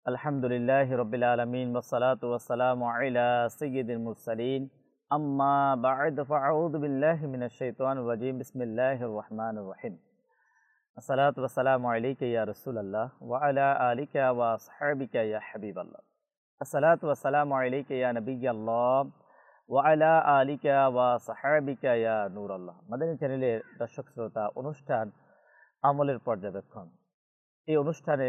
আলহামদুলিল্লাহি রাব্বিল আলামিন ওয়াসসালাতু ওয়াসসালামু আলা সাইয়্যিদিল মুরসালিন আম্মা বা'দ ফাআউযু বিল্লাহি মিনাশ শাইতানির রাজিম বিসমিল্লাহির রহমানির রহিম আসসালাতু ওয়াসসালামু আলাইকা ইয়া রাসূলুল্লাহ ওয়া আলা আলিকা ওয়া আসহাবিকা ইয়া হাবিবাল্লাহ আসসালাতু ওয়াসসালামু আলাইকা ইয়া নবিয়াল্লাহ ওয়া আলা আলিকা ওয়া আসহাবিকা ইয়া নূরাল্লাহ। মাদানী চ্যানেলের দর্শক শ্রোতা, অনুষ্ঠান আমলের পর্যবেক্ষণ। এই অনুষ্ঠানে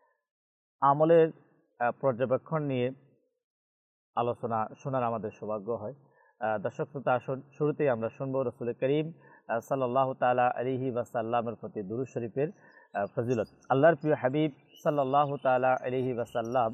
আমলের পর্যবেক্ষণ নিয়ে আলোচনা শোনার আমাদের সৌভাগ্য হয়। দর্শক শ্রোতা, আসুন শুরুতেই আমরা শুনবো রাসূল করিম সাল্লাল্লাহু তাআলা আলাইহি ওয়াসাল্লামের প্রতি দুরূদ শরীফের ফজিলত। আল্লাহর প্রিয় হাবিব সাল্লাল্লাহু তাআলা আলাইহি ওয়াসাল্লাম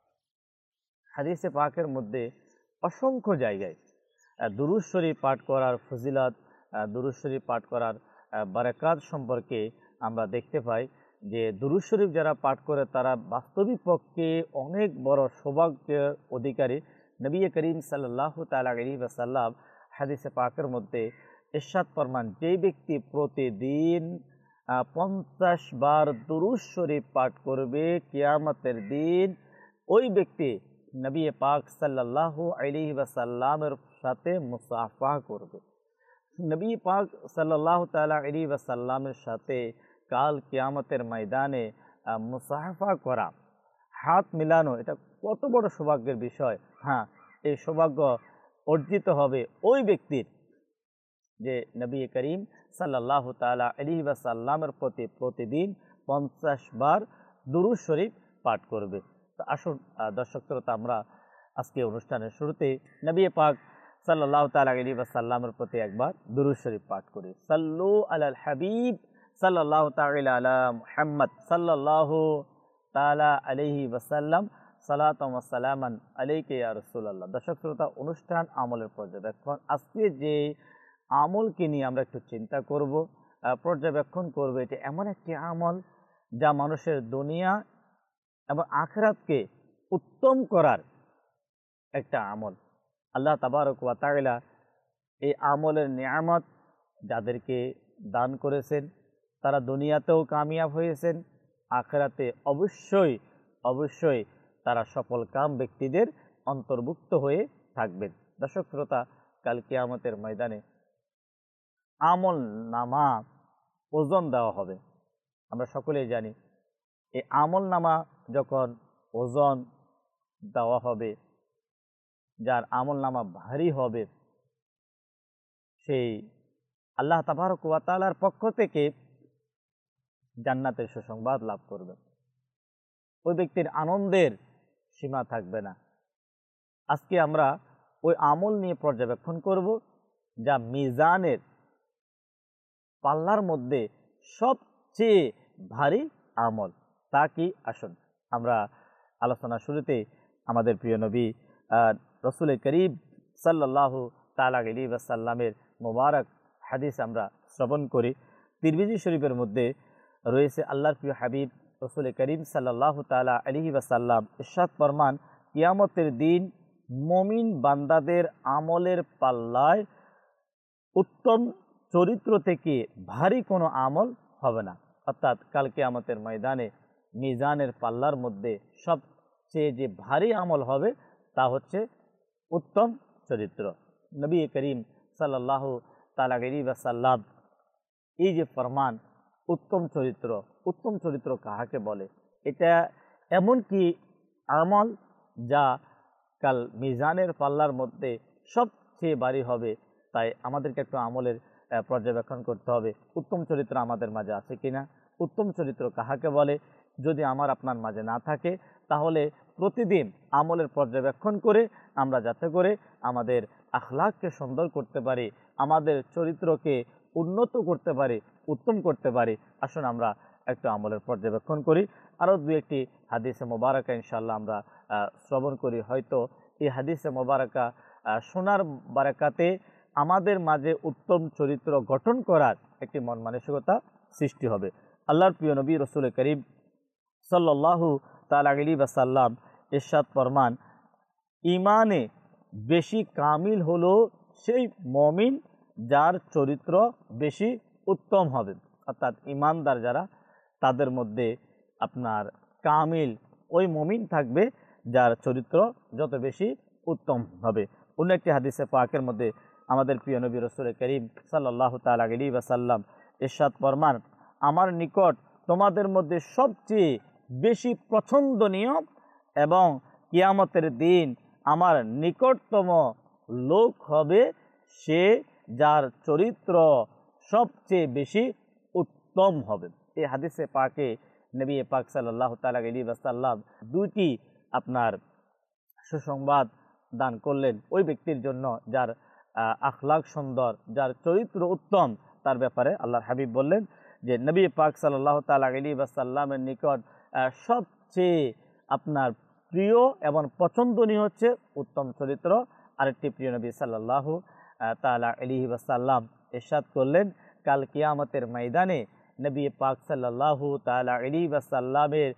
হাদিসে পাকের মধ্যে অসংখ্য জায়গায় দুরূদ শরীফ পাঠ করার ফজিলত, দুরূদ শরীফ পাঠ করার বারাকাত সম্পর্কে আমরা দেখতে পাই যে দুরূদ শরীফ যারা পাঠ করে তারা বাস্তবিক পক্ষে অনেক বড় সৌভাগ্যের অধিকারী। নবী করিম সাল্লাল্লাহু তাআলা আলাইহি ওয়াসাল্লাম হাদিসে পাকের মধ্যে ইরশাদ ফরমান, যে ব্যক্তি প্রতিদিন 50 বার দুরূদ শরীফ পাঠ করবে কিয়ামতের দিন ওই ব্যক্তি নবী পাক সাল্লাল্লাহু আলাইহি ওয়াসাল্লামের সাথে মুসাফা করবে। নবী পাক সাল্লাল্লাহু তাআলা আলাইহি ওয়াসাল্লামের সাথে কাল কিয়ামতের ময়দানে মুসাফা করা, হাত মিলানো, এটা কত বড় সৌভাগ্যের বিষয়। হ্যাঁ, এই সৌভাগ্য অর্জিত হবে ওই ব্যক্তির যে নবী করিম সাল্লাল্লাহু তাআলা আলাইহি ওয়াসাল্লামের প্রতি প্রতিদিন 50 বার দুরূদ শরীফ পাঠ করবে। তো আসুন দর্শক শ্রোতা, আমরা আজকে অনুষ্ঠানের শুরুতে নবী পাক সাল্লাল্লাহু তাআলা আলাইহি ওয়াসাল্লামের প্রতি একবার দুরূদ শরীফ পাঠ করি। সাল্লু আলাল হাবিব সাল্লাল্লাহু তাআলা আলা মুহাম্মদ সাল্লাল্লাহু তাআলা আলাইহি ওয়াসাল্লাম সালাতাম ওয়া সালামান আলাইকা ইয়া রাসূলুল্লাহ। দর্শক শ্রোতা, অনুষ্ঠান আমলের পর্যবেক্ষণ। আজকে যে আমলকে নিয়ে আমরা একটু চিন্তা করব, পর্যবেক্ষণ করব, এটা এমন একটি আমল যা মানুষের দুনিয়া এবং আখিরাতকে উত্তম করার একটা আমল। আল্লাহ তাবারক ওয়া তাআলা এই আমলের নিয়ামত যাদেরকে দান করেছেন তারা দুনিয়াতেও কামিয়াব হয়েছেন, আখিরাতে অবশ্যই তারা সফল কাম ব্যক্তিদের অন্তর্ভুক্ত হয়ে থাকবেন। দর্শক শ্রোতা, কাল কিয়ামতের ময়দানে আমল নামা ওজন দেওয়া হবে। আমরা সকলেই জানি এই আমল নামা যখন ওজন দেওয়া হবে, যার আমল নামা ভারী হবে, সেই আল্লাহ তাবারক ওয়া তাআলার পক্ষ থেকে জান্নাতের সুসংবাদ লাভ করবে। ওই ব্যক্তির আনন্দের সীমা থাকবে না। আজকে আমরা ওই আমল নিয়ে পর্যবেক্ষণ করব যা মিজানের পাল্লার মধ্যে সবচেয়ে ভারী আমল। তা কি? আসুন আমরা আলোচনা শুরুতে আমাদের প্রিয় নবী রাসূল করিম সাল্লাল্লাহু তাআলা আলাইহি ওয়াসাল্লামের মোবারক হাদিস আমরা শ্রবণ করি। তিরমিজি শরীফের মধ্যে রয়েছে, আল্লাহর প্রিয় হাবিব রাসূল করিম সাল্লাল্লাহু তাআলা আলাইহি ওয়াসাল্লাম ইরশাদ ফরমান, কিয়ামতের দিন মুমিন বান্দাদের আমলের পাল্লায় উত্তম চরিত্র থেকে ভারী কোনো আমল হবে না। অর্থাৎ কাল কিয়ামতের ময়দানে মিজানের পাল্লার মধ্যে সবচেয়ে যে ভারী আমল হবে তা হচ্ছে উত্তম চরিত্র। নবী করিম সাল্লাল্লাহু তাআলা আলাইহি ওয়াসাল্লাম এই যে ফরমান উত্তম চরিত্র কাহাকে বলে? এটা এমন কি আমল যা কাল মিজানের পাল্লার মধ্যে সবচেয়ে ভারী হবে। তাই আমাদেরকে একটু আমলের পর্যবেক্ষণ করতে হবে, উত্তম চরিত্র আমাদের মাঝে আছে কিনা, উত্তম চরিত্র কাহাকে বলে। যদি আমার আপনার মাঝে না থাকে তাহলে প্রতিদিন আমলের পর্যবেক্ষণ করে আমরা যাতে করে আমাদের আখলাককে সুন্দর করতে পারি, আমাদের চরিত্রকে উন্নত করতে পারি, উত্তম করতে পারি। আসুন আমরা একটু আমলের পর্যবেক্ষণ করি। আরও দু একটি হাদিসে মোবারকা ইনশাআল্লাহ আমরা শ্রবণ করি। হয়তো এই হাদিসে মোবারকা শোনার বারাকাতে আমাদের মাঝে উত্তম চরিত্র গঠন করার একটি মন মানসিকতা সৃষ্টি হবে। আল্লাহর প্রিয় নবী রাসূল করিম সাল্লাল্লাহু তাআলা আলাইহি ওয়াসাল্লাম ইরশাদ ফরমান, ঈমানে বেশি কামিল হলো সেই মুমিন যার চরিত্র বেশি উত্তম হবে। অর্থাৎ ঈমানদার যারা, তাদের মধ্যে আপনার কামিল ওই মুমিন থাকবে যার চরিত্র যত বেশি উত্তম হবে। অন্য একটি হাদিসে পাকের মধ্যে আমাদের প্রিয় নবী রাসূল করিম সাল্লাল্লাহু তাআলা আলাইহি ওয়াসাল্লাম ইরশাদ ফরমান, আমার নিকট তোমাদের মধ্যে সবচেয়ে বেশি পছন্দনীয় এবং কিয়ামতের দিন আমার নিকটতম লোক হবে সে যার চরিত্র সবচেয়ে বেশি উত্তম হবে। এই হাদিসে পাকে নবী পাক সাল্লাল্লাহু তাআলা আলাইহি ওয়াসাল্লাম দুইটি আপনার সুসংবাদ দান করলেন ওই ব্যক্তির জন্য যার আখলাক সুন্দর, যার চরিত্র উত্তম। তার ব্যাপারে আল্লাহর হাবিব বললেন যে নবী পাক সাল্লাল্লাহু তাআলা আলাইহি ওয়াসাল্লামের নিকট সবচেয়ে আপনার প্রিয় এবং পছন্দনীয় হচ্ছে উত্তম চরিত্র। আরেকটি প্রিয় নবী সাল্লাল্লাহু তাআলা আলাইহি ওয়াসাল্লাম ইরশাদ করলেন, কাল কিয়ামতের ময়দানে নবী পাক সাল্লাল্লাহু তাআলা আলাইহি ওয়াসাল্লামের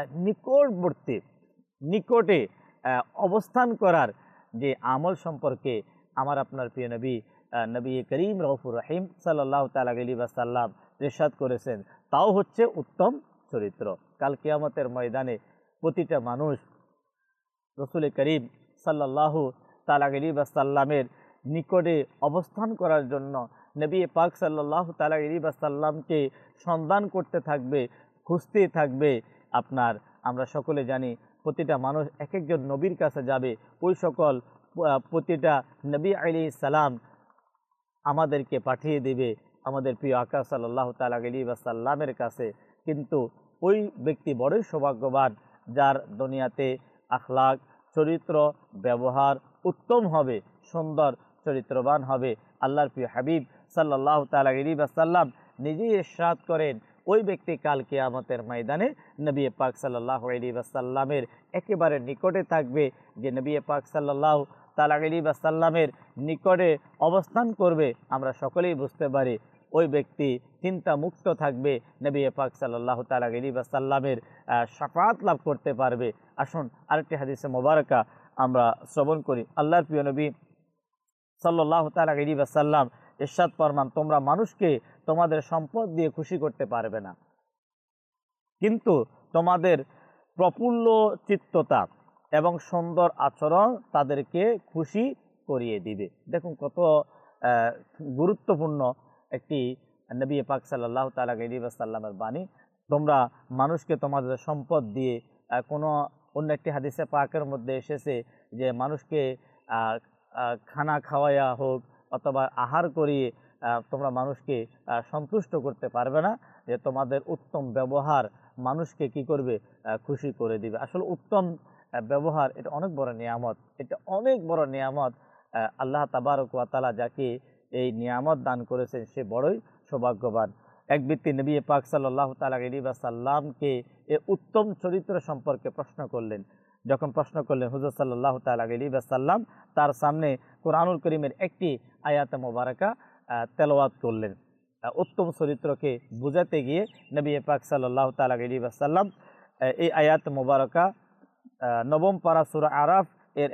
নিকটে অবস্থান করার যে আমল সম্পর্কে আমার আপনার প্রিয় নবী করিম রউফুর রহিম সাল্লাল্লাহু তাআলা আলাইহি ওয়াসাল্লাম ইরশাদ করেছেন, তাও হচ্ছে উত্তম চরিত্র। কাল কিয়ামতের ময়দানে প্রতিটা মানুষ রাসূল করিম সাল্লাল্লাহু তাআলা আলাইহি ওয়াসাল্লামের নিকটে অবস্থান করার জন্য নবী পাক সাল্লাল্লাহু তাআলা আলাইহি ওয়াসাল্লামকে সন্ধান করতে থাকবে, খুঁজতে থাকবে। আমরা সকলে জানি প্রতিটা মানুষ এক একজন নবীর কাছে যাবে, ওই সকল প্রতিটা নবী আলাইহিস সালাম আমাদেরকে পাঠিয়ে দেবে আমাদের প্রিয় আকা সাল্লাল্লাহু তাআলা আলাইহি ওয়াসাল্লামের কাছে। কিন্তু ওই ব্যক্তি বড়ই সৌভাগ্যবান যার দুনিয়াতে আখলাক, চরিত্র, ব্যবহার উত্তম হবে, সুন্দর চরিত্রবান হবে। আল্লাহর প্রিয় হাবিব সাল্লাল্লাহু তাআলা আলাইহি ওয়াসাল্লাম নিজেই ইরশাদ করেন, ওই ব্যক্তি কাল কিয়ামতের ময়দানে নবী পাক সাল্লাল্লাহু আলাইহি ওয়াসাল্লামের একেবারে নিকটে থাকবে। যে নবী পাক সাল্লাল্লাহু তাআলা আলাইহি ওয়াসাল্লামের নিকটে অবস্থান করবে, আমরা সকলেই বুঝতে পারি ওই ব্যক্তি চিন্তা মুক্ত থাকবে, নবী পাক সাল্লাল্লাহু তাআলা আলাইহি ওয়াসাল্লামের শাফাআত লাভ করতে পারবে। আসুন আরেকটি হাদিসে মোবারকা আমরা শ্রবণ করি। আল্লাহর প্রিয় নবী সাল্লাল্লাহু তাআলা আলাইহি ওয়াসাল্লাম ইরশাদ ফরমান, তোমরা মানুষকে তোমাদের সম্পদ দিয়ে খুশি করতে পারবে না, কিন্তু তোমাদের প্রফুল্ল চিত্ততা এবং সুন্দর আচরণ তাদেরকে খুশি করিয়ে দিবে। দেখুন কত গুরুত্বপূর্ণ একটি নবী পাক সাল্লাল্লাহু তাআলা আলাইহি ওয়াসাল্লামের বাণী। তোমরা মানুষকে তোমাদের সম্পদ দিয়ে কোনো অন্য একটি হাদিসে পাকের মধ্যে এসেছে যে মানুষকে খানা খাওয়াইয়া হোক অথবা আহার করিয়ে তোমরা মানুষকে সন্তুষ্ট করতে পারবে না, যে তোমাদের উত্তম ব্যবহার মানুষকে কি করবে, খুশি করে দিবে। আসলে উত্তম ব্যবহার এটা অনেক বড় নিয়ামত, এটা অনেক বড় নিয়ামত। আল্লাহ তাবারক ওয়া তাআলা যাকে এই নিয়ামত দান করেছেন সে বড়ই সৌভাগ্যবান। এক ব্যক্তি নবী পাক সাল্লাল্লাহু তাআলা আলাইহি ওয়াসাল্লামকে এই উত্তম চরিত্র সম্পর্কে প্রশ্ন করলেন। যখন প্রশ্ন করলেন, হুজুর সাল্লাল্লাহু তাআলা আলাইহি ওয়াসাল্লাম তার সামনে কোরআনুল কারীমের একটি আয়াত মোবারকা তেলাওয়াত করলেন। উত্তম চরিত্রকে বোঝাতে গিয়ে নবী পাক সাল্লাল্লাহু তাআলা আলাইহি ওয়াসাল্লাম এই আয়াত মোবারকা নবম পারা সূরা আরাফ এর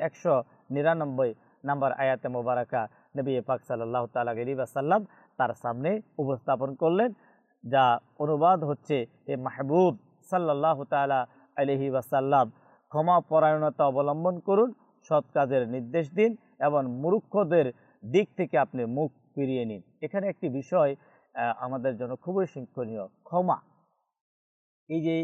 199 নম্বর আয়াতে মোবারকা নবী পাক সাল্লাল্লাহু তাআলা আলাইহি ওয়াসাল্লাম তার সামনে উপস্থাপন করলেন, যা অনুবাদ হচ্ছে, এ মাহবুব সাল্লাল্লাহু তাআলা আলাইহি ওয়াসাল্লাম, ক্ষমা পরায়ণতা অবলম্বন করুন, সৎ কাজের নির্দেশ দিন এবং মূর্খদের দিক থেকে আপনি মুখ ফিরিয়ে নিন। এখানে একটি বিষয় আমাদের জন্য খুবই শিক্ষণীয়, ক্ষমা। এই যে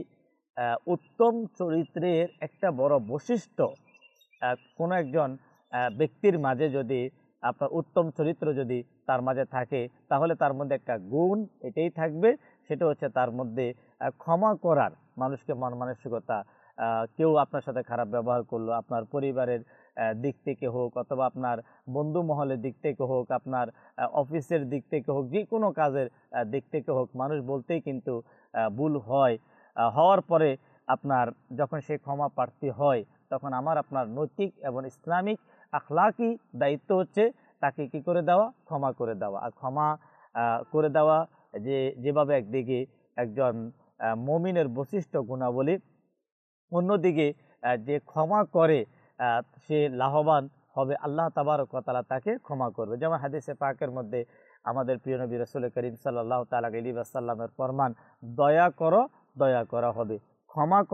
উত্তম চরিত্রের একটা বড় বৈশিষ্ট্য, কোনো একজন ব্যক্তির মাঝে যদি আপনার উত্তম চরিত্র যদি তার মাঝে থাকে, তাহলে তার মধ্যে একটা গুণ এটাই থাকবে, সেটা হচ্ছে তার মধ্যে ক্ষমা করার, মানুষকে মন মানসিকতা। কেউ আপনার সাথে খারাপ ব্যবহার করলো, আপনার পরিবারের দিক থেকে হোক অথবা আপনার বন্ধু মহলের দিক থেকে হোক, আপনার অফিসের দিক থেকে হোক, যে কোনো কাজের দিক থেকে হোক, মানুষ বলতেই কিন্তু ভুল হয়। হওয়ার পরে আপনার যখন সে ক্ষমা প্রার্থী হয়, তখন আমার আপনার নৈতিক এবং ইসলামিক আখলাকি দায়িত্ব হচ্ছে তাকে কি করে দেওয়া, ক্ষমা করে দেওয়া। আর ক্ষমা করে দেওয়া যেভাবে একদিকে একজন মুমিনের বৈশিষ্ট্য গুণাবলী, অন্যদিকে যে ক্ষমা করে সে লাভবান হবে, আল্লাহ তাবারক ওয়া তাআলা তাকে ক্ষমা করবে। যেমন হাদিসে পাকের মধ্যে আমাদের প্রিয় নবী রাসূল করিম সাল্লাল্লাহু তাআলা আলাইহি ওয়াসাল্লামের ফরমান, দয়া করো দয়া করা হবে, ক্ষমা করো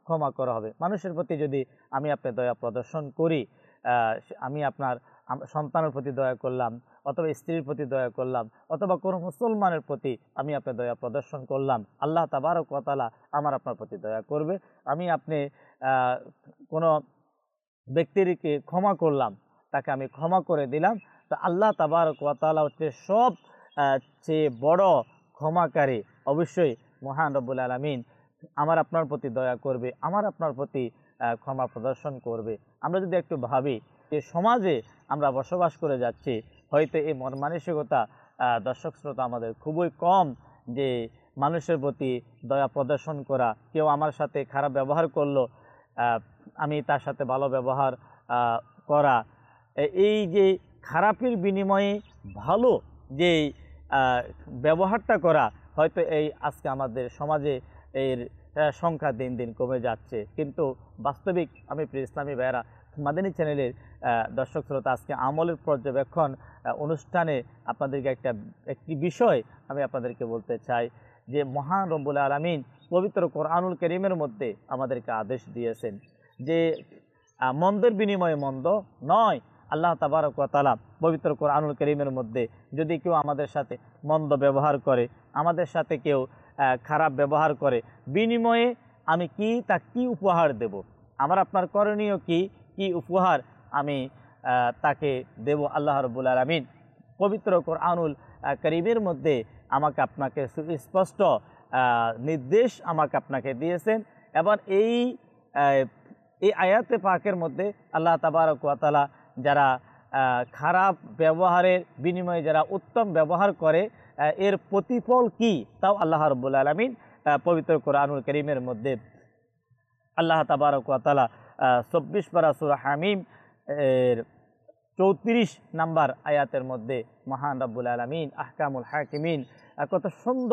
ক্ষমা করা হবে। মানুষের প্রতি যদি আমি আপনি দয়া প্রদর্শন করি, আমি আপনার সন্তানের প্রতি দয়া করলাম, অথবা স্ত্রীর প্রতি দয়া করলাম, অথবা কোনো মুসলমানের প্রতি আমি আপনি দয়া প্রদর্শন করলাম, আল্লাহ তাবারক ওয়া তাআলা আমার আপনার প্রতি দয়া করবে। আমি আপনি কোনো ব্যক্তিকে ক্ষমা করলাম, তাকে আমি ক্ষমা করে দিলাম, তো আল্লাহ তাবারক ওয়া তাআলা হচ্ছে সব চেয়ে বড় ক্ষমাকারী। অবশ্যই মহান রব্বুল আলামিন আমার আপনার প্রতি দয়া করবে, আমার আপনার প্রতি ক্ষমা প্রদর্শন করবে। আমরা যদি একটু ভাবি যে সমাজে আমরা বসবাস করে যাচ্ছি, হয়তো এই মন মানসিকতা দর্শক শ্রোতা আমাদের খুবই কম, যে মানুষের প্রতি দয়া প্রদর্শন করা। কেউ আমার সাথে খারাপ ব্যবহার করলো, আমি তার সাথে ভালো ব্যবহার করা, এই যে খারাপের বিনিময়ে ভালো যে ব্যবহারটা করা, হয়তো এই আজকে আমাদের সমাজে এর সংখ্যা দিন দিন কমে যাচ্ছে। কিন্তু বাস্তবিক আমি প্রিয় ইসলামী ভাইয়েরা, মাদানী চ্যানেলের দর্শক শ্রোতা, আজকে আমলের পর্যবেক্ষণ অনুষ্ঠানে আপনাদেরকে একটি বিষয় আমি আপনাদেরকে বলতে চাই, যে মহান রব্বুল আলামিন পবিত্র কোরআনুল কারীমের মধ্যে আমাদেরকে আদেশ দিয়েছেন যে মন্দের বিনিময়ে মন্দ নয়। আল্লাহ তাবারক ওয়া তাআলা পবিত্র কোরআনুল কারীমের মধ্যে যদি কেউ আমাদের সাথে মন্দ ব্যবহার করে, আমাদের সাথে কেউ খারাপ ব্যবহার করে, বিনিময়ে আমি কি উপহার দেব, আমার আপনার করণীয় কি উপহার আমি তাকে দেব, আল্লাহ রাব্বুল আলামিন পবিত্র কোরআনুল কারীমের মধ্যে আমাকে আপনাকে সুস্পষ্ট নির্দেশ আমাকে আপনাকে দিয়েছেন। এবং এই আয়াতে পাকের মধ্যে আল্লাহ তাবারক ওয়া তাআলা যারা খারাপ ব্যবহারের বিনিময়ে যারা উত্তম ব্যবহার করে, এর প্রতিফল কি তাও আল্লাহ রাব্বুল আলামিন পবিত্র কোরআনুল কারীমের মধ্যে আল্লাহ তাবারক ওয়া তাআলা ২৪ পারা সূরা হামিম এর ৩৪ নম্বর আয়াতের মধ্যে মহান রব্বুল আলামিন আহকামুল হাকিমিন কত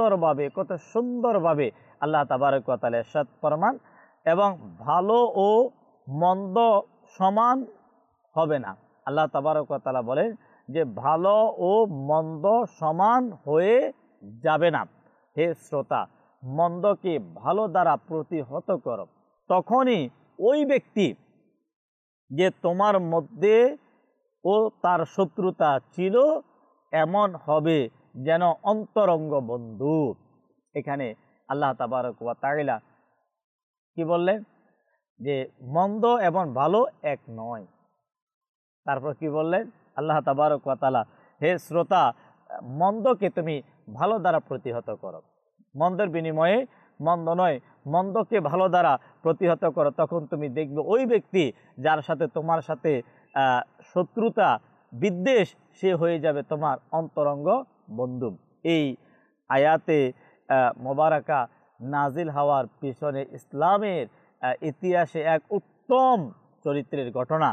সুন্দরভাবে আল্লাহ তাবারক ওয়া তাআলা ইরশাদ ফরমান, এবং ভালো ও মন্দ সমান হবে না। আল্লাহ তাবারক ওয়া তাআলা বলেন যে ভালো ও মন্দ সমান হয়ে যাবে না। হে শ্রোতা, মন্দকে ভালো দ্বারা প্রতিহত করো, তখনই ওই ব্যক্তি যে তোমার মধ্যে ও তার শত্রুতা ছিল এমন হবে যেন অন্তরঙ্গ বন্ধু। এখানে আল্লাহ তাবারক ওয়া তাআলা কি বললেন, যে মন্দ এবং ভালো এক নয়। তারপর কি বললেন আল্লাহ তাবারক ওয়া তাআলা, হে শ্রোতা, মন্দকে তুমি ভালো দ্বারা প্রতিহত করো, মন্দের বিনিময়ে মন্দ নয়, মন্দকে ভালো দ্বারা প্রতিহত করো, তখন তুমি দেখবে ওই ব্যক্তি যার সাথে তোমার সাথে শত্রুতা বিদ্বেষ, সে হয়ে যাবে তোমার অন্তরঙ্গ বন্ধু। এই আয়াতে মোবারকা নাজিল হওয়ার পিছনে ইসলামের ইতিহাসে এক উত্তম চরিত্রের ঘটনা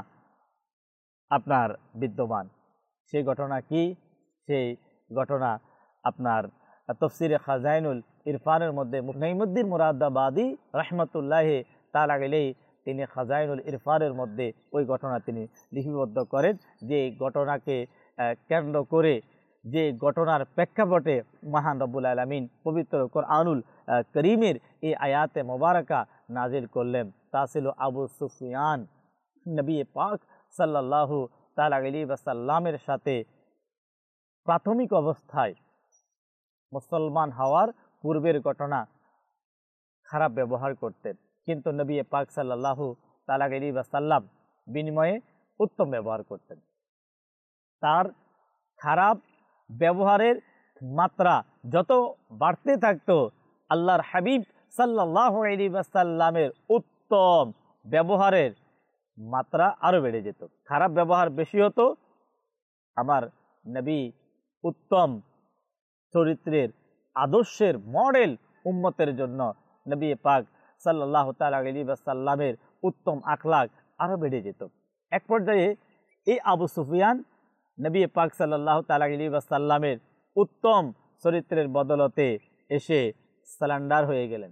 আপনার বিদ্যমান। সেই ঘটনা কি? সেই ঘটনা আপনার তাফসীরে খাজাইনুল ইরফানের মধ্যে নাঈমুদ্দিন মুরাদাবাদী রাহমাতুল্লাহি তাআলা আলাইহি তিনি খাজাইনুল ইরফানের মধ্যে ওই ঘটনা তিনি লিপিবদ্ধ করেন, যে ঘটনাকে কেন্দ্র করে, যে ঘটনার প্রেক্ষাপটে মহান রব্বুল আলামিন পবিত্র কোরআনুল কারীমের এই আয়াতে মোবারকা নাজিল করলেন। তা ছিল আবু সুফিয়ান নবী পাক সাল্লাল্লাহু তাআলা আলাইহি ওয়াসাল্লামের সাথে প্রাথমিক অবস্থায় মুসলমান হওয়ার পূর্বের ঘটনা, খারাপ ব্যবহার করতেন, কিন্তু নবী পাক সাল্লাল্লাহু তাআলা আলাইহি ওয়াসাল্লাম বিনিময়ে উত্তম ব্যবহার করতেন। তার খারাপ ব্যবহারের মাত্রা যত বাড়তে থাকতো, আল্লাহর হাবিব সাল্লাল্লাহু আলাইহি ওয়াসাল্লামের উত্তম ব্যবহারের মাত্রা আরও বেড়ে যেত। খারাপ ব্যবহার বেশি হতো, আমার নবী উত্তম চরিত্রের আদর্শের মডেল উম্মতের জন্য নবী পাক সাল্লাল্লাহু তাআলা আলাইহি ওয়াসাল্লামের উত্তম আখলাক আরও বেড়ে যেত। এক পর্যায়ে এই আবু সুফিয়ান নবী পাক সাল্লাল্লাহু তাআলা আলাইহি ওয়াসাল্লামের উত্তম চরিত্রের বদলতে এসে সারেন্ডার হয়ে গেলেন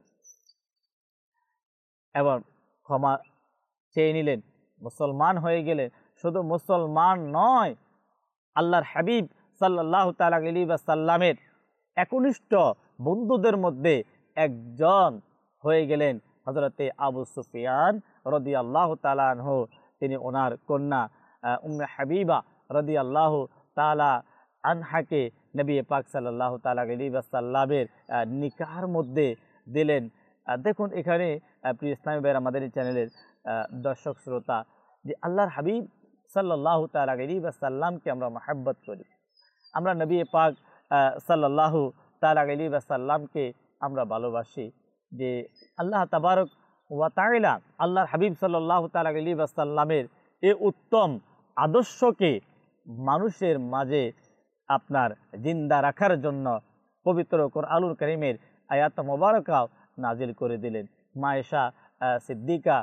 এবং ক্ষমা চেয়ে নিলেন, মুসলমান হয়ে গেলেন। শুধু মুসলমান নয়, আল্লাহর হাবিব সাল্লাল্লাহু তাআলা আলাইহি ওয়াসাল্লামের একনিষ্ঠ বন্ধুদের মধ্যে একজন হয়ে গেলেন। হযরতে আবু সুফিয়ান রাদিয়াল্লাহু তাআলা আনহু তিনি ওনার কন্যা উম্মে হাবিবা রাদিয়াল্লাহু তাআলা আনহাকে নবী পাক সাল্লাল্লাহু তাআলা আলাইহি ওয়াসাল্লামের নিকাহের মধ্যে দিলেন। দেখুন এখানে প্রিয় ইসলামী ভাইয়েরা, আমাদের এই চ্যানেলের দর্শক শ্রোতা, যে আল্লাহর হাবিব সাল্লাল্লাহু তাআলা আলাইহি ওয়াসাল্লামকে আমরা মহব্বত করি, আমরা নবী পাক সাল্লাল্লাহু তাআলা আলাইহি ওয়াসাল্লামকে আমরা ভালোবাসি, যে আল্লাহ তাবারক ওয়া তাআলা আল্লাহর হাবিব সাল্লাল্লাহু তাআলা আলাইহি ওয়াসাল্লামের এই উত্তম আদর্শকে মানুষের মাঝে আপনার জিন্দা রাখার জন্য পবিত্র কোরআনুল কারীমের আয়াত মোবারকা নাজিল করে দিলেন। মা আয়েশা সিদ্দিকা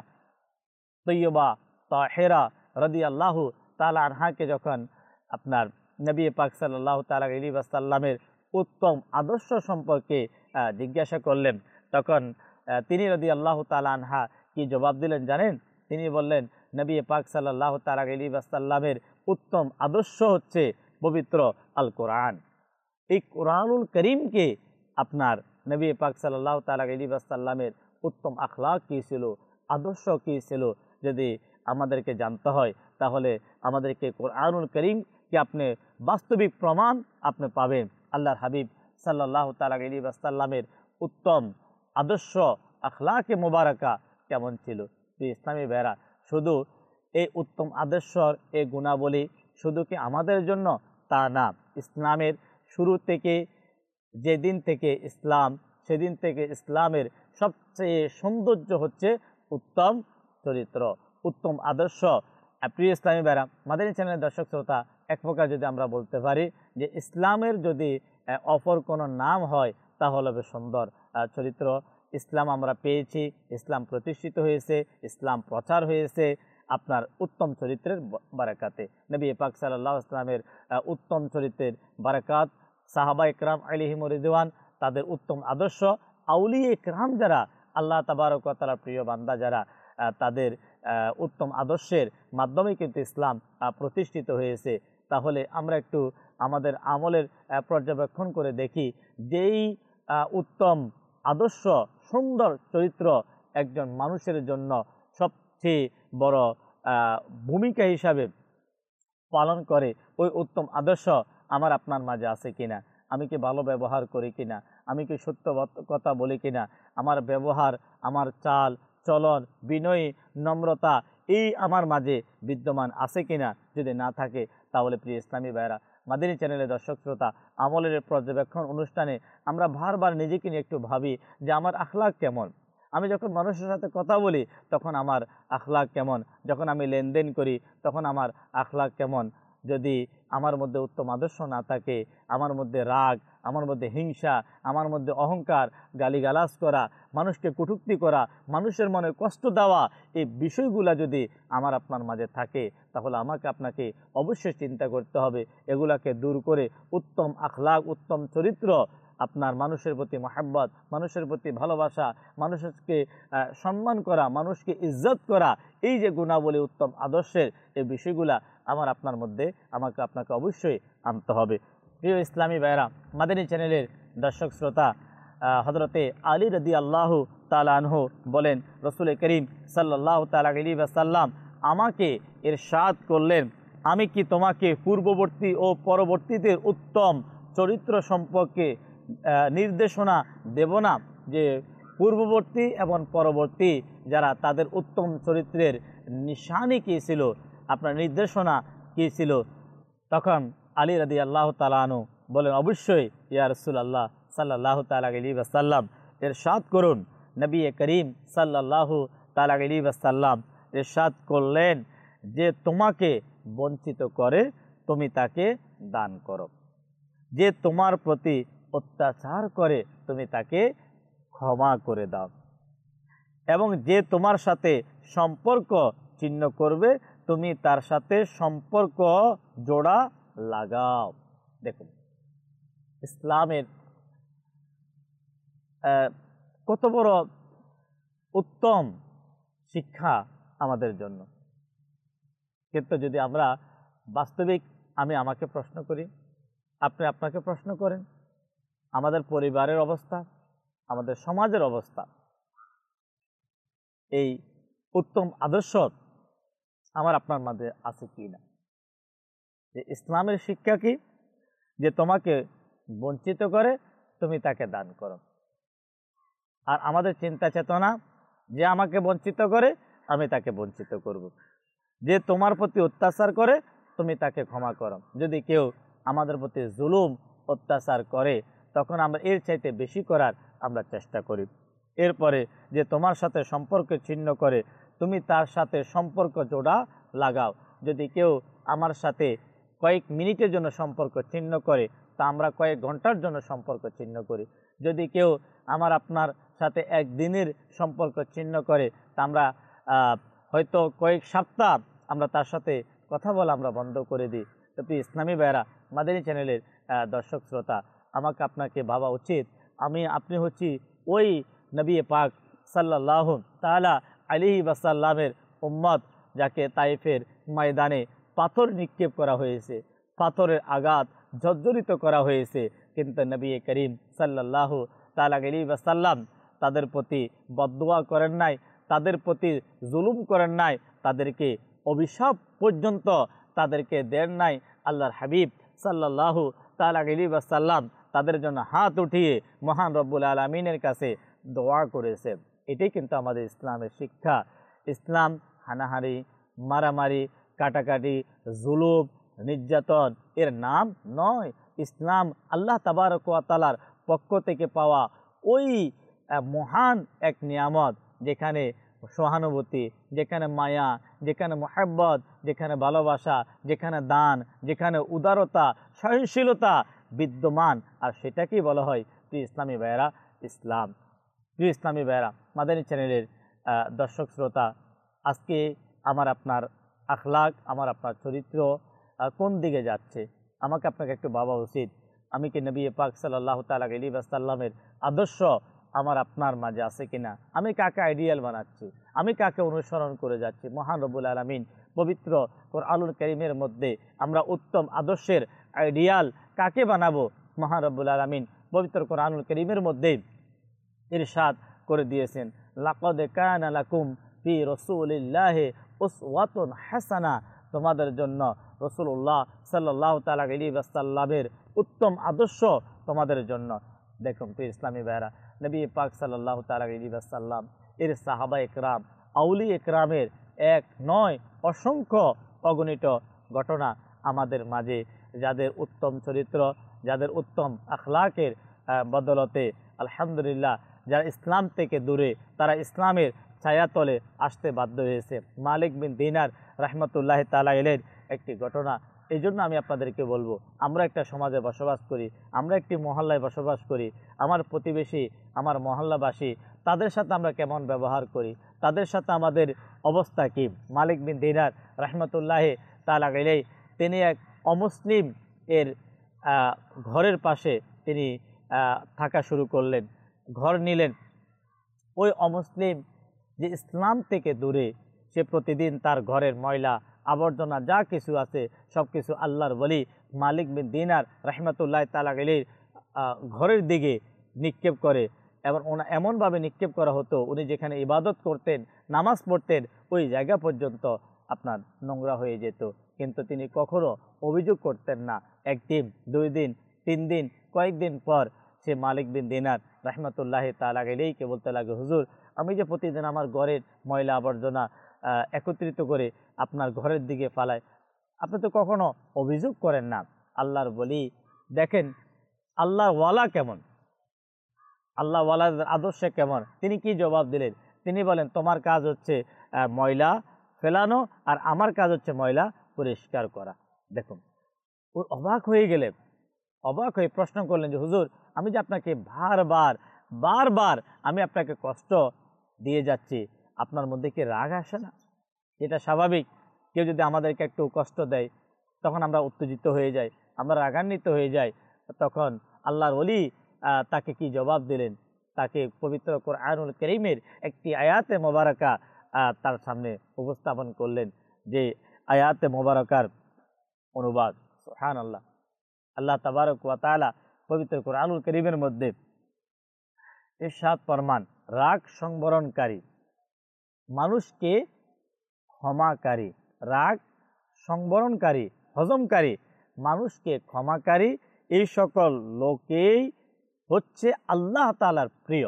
তৈয়বা তাহেরা রাদিয়াল্লাহু তাআলা আনহাকে যখন আপনার নবী পাক সাল্লাল্লাহু তাআলা আলাইহি ওয়াসাল্লামের উত্তম আদর্শ সম্পর্কে জিজ্ঞাসা করলেন, তখন তিনি রাদিয়াল্লাহু তাআলা আনহা কি জবাব দিলেন জানেন? তিনি বললেন, নবী পাক সাল্লাল্লাহু তাআলা আলাইহি ওয়াসাল্লামের উত্তম আদর্শ হচ্ছে পবিত্র আল কোরআন। এই কোরআনুল করিমকে আপনার নবী পাক সাল্লাল্লাহু তাআলা আলাইহি ওয়াসাল্লামের উত্তম আখলাক কী ছিল, আদর্শ কী ছিল, যদি আমাদেরকে জানতে হয় তাহলে আমাদেরকে কোরআনুল করিমকে আপনি বাস্তবিক প্রমাণ আপনি পাবেন। আল্লাহর হাবিব সাল্লাল্লাহু তাআলা আলাইহি ওয়াসাল্লামের উত্তম আদর্শ আখলাকে মোবারকা কেমন ছিল। তো ইসলামী ভাইরা, শুধু এই উত্তম আদর্শর এই গুণাবলী শুধু কি আমাদের জন্য তা না, ইসলামের শুরু থেকে যেদিন থেকে ইসলাম, সেদিন থেকে ইসলামের সবচেয়ে সৌন্দর্য হচ্ছে উত্তম চরিত্র, উত্তম আদর্শ। প্রিয় ইসলামী ভাইরা, মাদানী চ্যানেলের দর্শক শ্রোতা, এক প্রকার যদি আমরা বলতে পারি যে ইসলামের যদি অপর কোনো নাম হয় তাহলে হবে সুন্দর চরিত্র। ইসলাম আমরা পেয়েছি, ইসলাম প্রতিষ্ঠিত হয়েছে, ইসলাম প্রচার হয়েছে আপনার উত্তম চরিত্রের বারাকাতে। নবী পাক সাল্লাল্লাহু আলাইহি ওয়াসাল্লামের উত্তম চরিত্রের বারাকাত, সাহাবা ইকরাম আলাইহিমুর রিদওয়ান, তাদের উত্তম আদর্শ, আউলিয়া ইকরাম যারা আল্লাহ তাবারক ওয়া তাআলার প্রিয় বান্দা যারা, তাদের উত্তম আদর্শের মাধ্যমে কিন্তু ইসলাম প্রতিষ্ঠিত হয়েছে। তাহলে আমরা একটু আমাদের আমলের পর্যবেক্ষণ করে দেখি, যেই উত্তম আদর্শ সুন্দর চরিত্র একজন মানুষের জন্য সবচেয়ে বড় ভূমিকা হিসাবে পালন করে, ওই উত্তম আদর্শ আমার আপনার মাঝে আছে কিনা, আমি কি ভালো ব্যবহার করি কিনা, আমি কি সত্য কথা বলি কিনা, আমার ব্যবহার, আমার চাল চলন, বিনয়ী নম্রতা এই আমার মাঝে বিদ্যমান আছে কিনা। যদি না থাকে তাহলে প্রিয় ইসলামী ভাইরা, মাদানী চ্যানেলের দর্শক শ্রোতা, আমলের পর্যবেক্ষণ অনুষ্ঠানে আমরা বারবার নিজেকে নিয়ে একটু ভাবি যে আমার আখলাক কেমন। আমি যখন মানুষের সাথে কথা বলি তখন আমার আখলাক কেমন, যখন আমি লেনদেন করি তখন আমার আখলাক কেমন। যদি আমার মধ্যে উত্তম আদর্শ না থাকে, আমার মধ্যে রাগ, আমার মধ্যে হিংসা, আমার মধ্যে অহংকার, গালিগালাজ করা, মানুষকে কটূক্তি করা, মানুষের মনে কষ্ট দেওয়া, এই বিষয়গুলো যদি আমার আপনার মাঝে থাকে তাহলে আমাকে আপনাকে অবশ্যই চিন্তা করতে হবে, এগুলাকে দূর করে উত্তম আখলাক, উত্তম চরিত্র, আপনার মানুষের প্রতি মহব্বত, মানুষের প্রতি ভালোবাসা, মানুষকে সম্মান করা, মানুষকে ইজ্জত করা, এই যে গুণাবলী, উত্তম আদর্শের এই বিষয়গুলা আমার আপনার মধ্যে আমাকে আপনাকে অবশ্যই আনতে হবে। প্রিয় ইসলামী ভাইরা, মাদানী চ্যানেলের দর্শক শ্রোতা, হযরতে আলী রাদিয়াল্লাহু তাআলা আনহু বলেন, রাসূল করিম সাল্লাল্লাহু তাআলা আলাইহি ওয়াসাল্লাম আমাকে ইরশাদ করলেন, আমি কি তোমাকে পূর্ববর্তী ও পরবর্তীদের উত্তম চরিত্র সম্পর্কে নির্দেশনা দেব না, যে পূর্ববর্তী এবং পরবর্তী যারা, তাদের উত্তম চরিত্রের নিশানি কী ছিল, আপনার নির্দেশনা কী ছিল। তখন আলী রাদিয়াল্লাহু তাআলা আনহু বলেন, অবশ্যই ইয়া রাসূলুল্লাহ সাল্লাল্লাহু তাআলা আলাইহি ওয়াসাল্লাম, ইরশাদ করুন। নবী করিম সাল্লাল্লাহু তাআলা আলাইহি ওয়াসাল্লাম ইরশাদ করলেন যে তোমাকে বঞ্চিত করে তুমি তাকে দান করো, যে তোমার প্রতি অত্যাচার করে তুমি তাকে ক্ষমা করে দাও, এবং যে তোমার সাথে সম্পর্ক ছিন্ন করবে তুমি তার সাথে সম্পর্ক জোড়া লাগাও। দেখুন ইসলামের কত বড় উত্তম শিক্ষা আমাদের জন্য। কিন্তু যদি আমরা বাস্তবিক, আমি আমাকে প্রশ্ন করি, আপনি আপনাকে প্রশ্ন করেন, আমাদের পরিবারের অবস্থা, আমাদের সমাজের অবস্থা, এই উত্তম আদর্শ আমার আপনার মাঝে আছে কি না। যে ইসলামের শিক্ষা কি, যে তোমাকে বঞ্চিত করে তুমি তাকে দান করো, আর আমাদের চিন্তা চেতনা যে আমাকে বঞ্চিত করে আমি তাকে বঞ্চিত করব, যে তোমার প্রতি অত্যাচার করে তুমি তাকে ক্ষমা করো। যদি কেউ আমাদের প্রতি জুলুম অত্যাচার করে তখন আমরা এর চাইতে বেশি করার আমরা চেষ্টা করি। এরপরে যে তোমার সাথে সম্পর্ক ছিন্ন করে তুমি তার সাথে সম্পর্ক জোড়া লাগাও। যদি কেউ আমার সাথে কয়েক মিনিটের জন্য সম্পর্ক ছিন্ন করে তা আমরা কয়েক ঘন্টার জন্য সম্পর্ক ছিন্ন করি। যদি কেউ আমার আপনার সাথে একদিনের সম্পর্ক ছিন্ন করে তা আমরা হয়তো কয়েক সপ্তাহ আমরা তার সাথে কথা বলা আমরা বন্ধ করে দিই। তো ইসলামী ভাইরা, মাদানী চ্যানেলের দর্শক শ্রোতা, আমাকে আপনাকে ভাবা উচিত আপনি হচ্ছি ওই নবী পাক সাল্লাল্লাহু তাআলা আলাইহি ওয়াসাল্লামের উম্মত যাকে তাইফের ময়দানে পাথর নিক্ষেপ করা হয়েছে, পাথরের আঘাত জর্জরিত করা হয়েছে, কিন্তু নবী করিম সাল্লাল্লাহু তাআলা আলাইহি ওয়াসাল্লাম তাদের প্রতি বদদুয়া করেন নাই, তাদের প্রতি জুলুম করেন নাই, তাদেরকে অভিশাপ পর্যন্ত তাদেরকে দেন নাই। আল্লাহর হাবিব সাল্লাল্লাহু তাআলা আলাইহি ওয়াসাল্লাম তাদের জন্য হাত উঠিয়ে মহান রব্বুল আলামিনের কাছে দোয়া করেছে। এটাই কিন্তু আমাদের ইসলামের শিক্ষা। ইসলাম হানাহারি, মারামারি, কাটাকাটি, জুলুম, নির্যাতন এর নাম নয়। ইসলাম আল্লাহ তাবারক ওয়া তাআলার পক্ষ থেকে পাওয়া ওই মহান এক নিয়ামত, যেখানে সহানুভূতি, যেখানে মায়া, যেখানে মুহাব্বত, যেখানে ভালোবাসা, যেখানে দান, যেখানে উদারতা, সহনশীলতা বিদ্যমান, আর সেটাকেই বলা হয় প্রিয় ইসলামী ভাইয়েরা ইসলাম। প্রিয় ইসলামী ভাইয়েরা, মাদানী চ্যানেলের দর্শক শ্রোতা, আজকে আমার আপনার আখলাক, আমার আপনার চরিত্র কোন দিকে যাচ্ছে আমাকে আপনাকে একটু ভাবা উচিত। আমি কি নবী পাক সাল্লাল্লাহু তাআলা আলাইহি ওয়াসাল্লামের আদর্শ আমার আপনার মাঝে আছে কিনা? আমি কাকে আইডিয়াল বানাচ্ছি? আমি কাকে অনুসরণ করে যাচ্ছি? মহান রব্বুল আলামিন পবিত্র কোরআনুল কারীমের মধ্যে আমরা উত্তম আদর্শের আইডিয়াল কাকে বানাবো? মহান রব্বুল আলামিন পবিত্র কোরআনুল কারীমের মধ্যে ইরশাদ করে দিয়েছেন, লাকাদ কানা লাকুম ফি রাসূলিল্লাহি উসওয়াতুন হাসানা, তোমাদের জন্য রাসূলুল্লাহ সাল্লাল্লাহু তাআলা আলাইহি ওয়াসাল্লামের উত্তম আদর্শ তোমাদের জন্য। দেখুন প্রিয় ইসলামী ভাইরা, নবী পাক সাল্লাল্লাহু তাআলা আলাইহি ওয়াসাল্লাম এর সাহাবা একরাম, আউলিয়া একরামের এক নয় অসংখ্য অগণিত ঘটনা আমাদের মাঝে, যাদের উত্তম চরিত্র, যাদের উত্তম আখলাকের বদলতে আলহামদুলিল্লাহ যারা ইসলাম থেকে দূরে তারা ইসলামের ছায়াতলে আসতে বাধ্য হয়েছে। মালিক বিন দিনার রাহমাতুল্লাহি তাআলা আলাইহির একটি ঘটনা। এই জন্য আমি আপনাদেরকে বলবো, আমরা একটা সমাজে বসবাস করি, আমরা একটি মহল্লায় বসবাস করি, আমার প্রতিবেশী, আমার মহল্লাবাসী, তাদের সাথে আমরা কেমন ব্যবহার করি, তাদের সাথে আমাদের অবস্থা কি। মালিক বিন দিনার রাহমাতুল্লাহি তাআলা আলাইহি তিনি এক অমুসলিম এর ঘরের পাশে তিনি থাকা শুরু করলেন, ঘর নিলেন। ওই অমুসলিম যে ইসলাম থেকে দূরে, সে প্রতিদিন তার ঘরের ময়লা আবর্জনা যা কিছু আছে সব কিছু আল্লাহর ওলি মালিক বিন দিনার রাহমাতুল্লাহি তাআলা আলাইহির ঘরের দিকে নিক্ষেপ করে, এবং এমনভাবে নিক্ষেপ করা হতো উনি যেখানে ইবাদত করতেন, নামাজ পড়তেন, ওই জায়গা পর্যন্ত আপনার নোংরা হয়ে যেত। কিন্তু তিনি কখনো অভিযোগ করতেন না। একদিন, 2 দিন, 3 দিন, কয়েকদিন পর সে মালিক বিন দিনার রাহমাতুল্লাহি তাআলা আলাইহিকে বলতে লাগে, হুজুর, আমি যে প্রতিদিন আমার ঘরের ময়লা আবর্জনা একত্রিত করে আপনার ঘরের দিকে ফালাই, আপনি তো কখনো অভিযোগ করেন না। আল্লাহর বলি, দেখেন আল্লাহর ওয়ালা কেমন, আল্লাহ ওয়ালার আদর্শে কেমন। তিনি কি জবাব দিলেন? তিনি বলেন, তোমার কাজ হচ্ছে ময়লা ফেলানো, আর আমার কাজ হচ্ছে ময়লা পরিষ্কার করা। দেখুন, ও অবাক হয়ে গেলেন, অবাক হয়ে প্রশ্ন করলেন যে, হুজুর, আমি যে আপনাকে বারবার আমি আপনাকে কষ্ট দিয়ে যাচ্ছি, আপনার মধ্যে কি রাগ আসে না? এটা স্বাভাবিক, কেউ যদি আমাদেরকে একটু কষ্ট দেয় তখন আমরা উত্তেজিত হয়ে যাই, আমরা রাগান্বিত হয়ে যাই। তখন আল্লাহর ওলি তাকে কি জবাব দিলেন? তাকে পবিত্র কোরআনুল কারীমের একটি আয়াতে মোবারকা তার সামনে উপস্থাপন করলেন, যে আয়াতে মোবারকার অনুবাদ। সুবহানাল্লাহ, আল্লাহ তাবারক ওয়া তাআলা পবিত্র কোরআনুল কারীমের মধ্যে ইরশাদ ফরমান, রাগ সংবরণকারী মানুষকে ক্ষমাকারী, রাগ সংবরণকারী, হজমকারী, মানুষকে ক্ষমাকারী, এই সকল লোকেই হচ্ছে আল্লাহ তাআলার প্রিয়।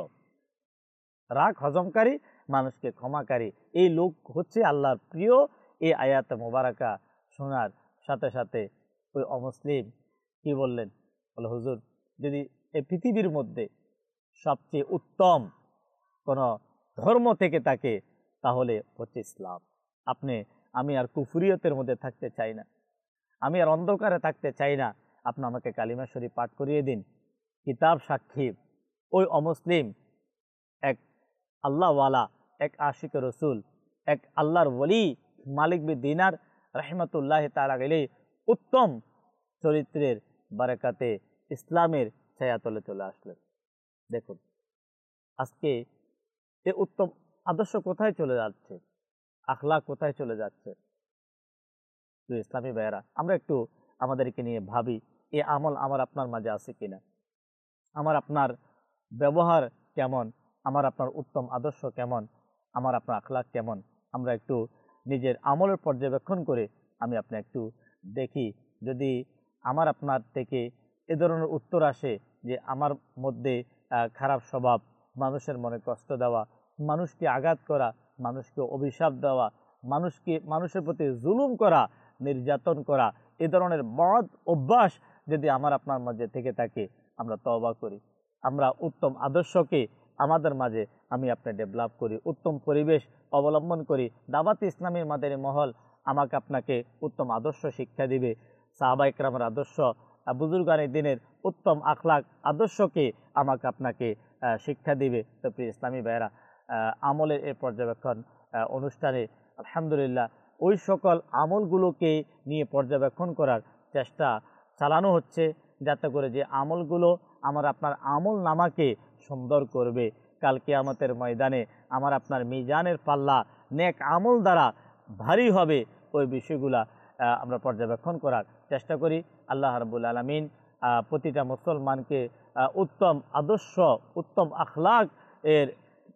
রাগ হজমকারী, মানুষকে ক্ষমাকারী, এই লোক হচ্ছে আল্লাহর প্রিয়। এই আয়াতে মোবারকা শোনার সাথে সাথে ওই অমুসলিম কি বললেন, বলে হুজুর যদি এই পৃথিবীর মধ্যে সবচেয়ে উত্তম কোনো ধর্ম থেকে থাকে তাহলে হচ্ছে ইসলাম। আমি আর কুফরিয়তের মধ্যে থাকতে চাই না, আমি আর অন্ধকারে থাকতে চাই না, আপনি আমাকে কালিমা শরীফ পাঠ করিয়ে দিন। কিতাব সাক্ষী ওই অমুসলিম এক আল্লাহওয়ালা, এক আশিক রসুল, এক আল্লাহর ওলি মালিক বিন দিনার রাহমাতুল্লাহ তাআলা আলাইহি উত্তম চরিত্রের বারাকাতে ইসলামের ছায়াতলে চলে আসলেন। দেখুন আজকে এই উত্তম আদর্শ কোথায় চলে যাচ্ছে, আখলাক কোথায় চলে যাচ্ছে। তো ইসলামী ভাইয়েরা, আমরা একটু আমাদেরকে নিয়ে ভাবি, এই আমল আমার আপনার মাঝে আছে কিনা, আমার আপনার ব্যবহার কেমন, আমার আপনার উত্তম আদর্শ কেমন, আমার আপনার আখলাক কেমন। আমরা একটু নিজের আমলের পর্যবেক্ষণ করে আমি আপনি একটু দেখি, যদি আমার আপনার থেকে এ ধরনের উত্তর আসে যে আমার মধ্যে খারাপ স্বভাব, মানুষের মনে কষ্ট দেওয়া, মানুষকে আঘাত করা, মানুষকে অভিশাপ দেওয়া, মানুষের প্রতি জুলুম করা, নির্যাতন করা, এ ধরনের বদ অভ্যাস যদি আমার আপনার মাঝে থেকে থাকে, আমরা তওবা করি, আমরা উত্তম আদর্শকে আমাদের মাঝে আমি আপনি ডেভেলপ করি, উত্তম পরিবেশ অবলম্বন করি। দাওয়াতে ইসলামের মাদানী মহল আমাকে আপনাকে উত্তম আদর্শ শিক্ষা দিবে। সাহাবা ইকরামের আদর্শ, বুজুর্গানে দিনের উত্তম আখলাক আদর্শকে আমাকে আপনাকে শিক্ষা দিবে। তো প্রিয় ইসলামী ভাইয়েরা, আমলের এই পর্যবেক্ষণ অনুষ্ঠানে আলহামদুলিল্লাহ ওই সকল আমলগুলোকে নিয়ে পর্যবেক্ষণ করার চেষ্টা চালানো হচ্ছে, যাতে করে যে আমলগুলো আমার আপনার আমল নামাকে সুন্দর করবে। কাল কিয়ামতের ময়দানে আমার আপনার মিজানের পাল্লা নেক আমল দ্বারা ভারী হবে, ওই বিষয়গুলা আমরা পর্যবেক্ষণ করার চেষ্টা করি। আল্লাহ রাব্বুল আলামিন প্রতিটা মুসলমানকে উত্তম আদর্শ, উত্তম আখলাক এর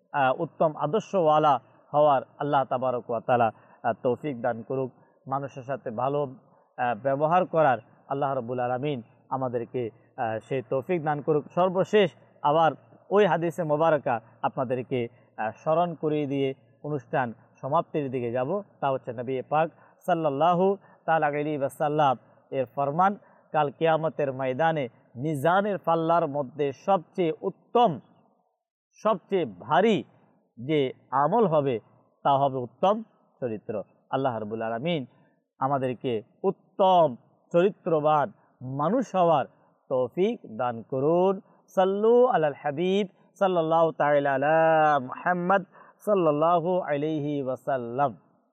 উত্তম আদর্শওয়ালা হওয়ার আল্লাহ তাবারক ওয়া তাআলা তৌফিক দান করুক। মানুষের সাথে ভালো ব্যবহার করার আল্লাহ রাব্বুল আলামিন আমাদেরকে সেই তৌফিক দান করুক। সর্বশেষ আবার ওই হাদিসে মোবারকা আপনাদেরকে স্মরণ করিয়ে দিয়ে অনুষ্ঠান সমাপ্তির দিকে যাব। তা হচ্ছে নবী পাক সাল্লাল্লাহু তাআলা আলাইহি ওয়াসাল্লাম এর ফরমান, কাল কিয়ামতের ময়দানে মিজানের পাল্লার মধ্যে সবচেয়ে উত্তম, সবচেয়ে ভারী যে আমল হবে তা হবে উত্তম চরিত্র। আল্লাহ রাব্বুল আলামিন আমাদেরকে উত্তম চরিত্রবান মানুষ হওয়ার তৌফিক দান করুন। সাল্লু আলাল হাবিব সাল্লাল্লাহু তাআলা আলা মুহাম্মদ সাল্লাল্লাহু আলাইহি ওয়াসাল্লাম।